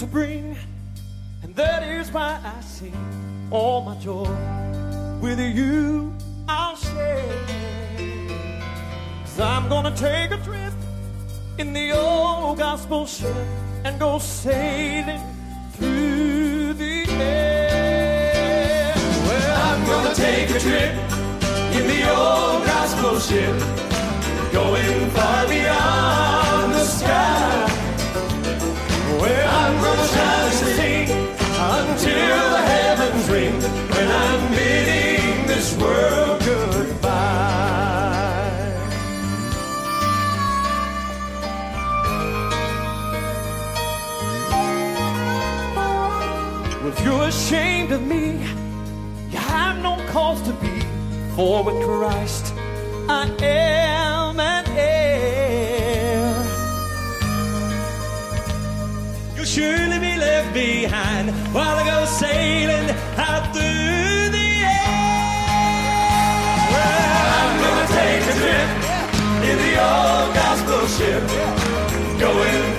to bring, and that is why I sing. All my joy with you I'll share. 'Cause I'm gonna take a trip in the old gospel ship and go sailing through the air. Well, I'm gonna take a trip in the old gospel ship, going far beyond the sky. Well, I'm gonna try to sing until the heavens ring, when I'm bidding this world goodbye. Well, if you're ashamed of me, you have no cause to be, for with Christ I am an heir. You'll surely be left behind while I go sailing out through the air. Well, I'm gonna take a trip in the old gospel ship, going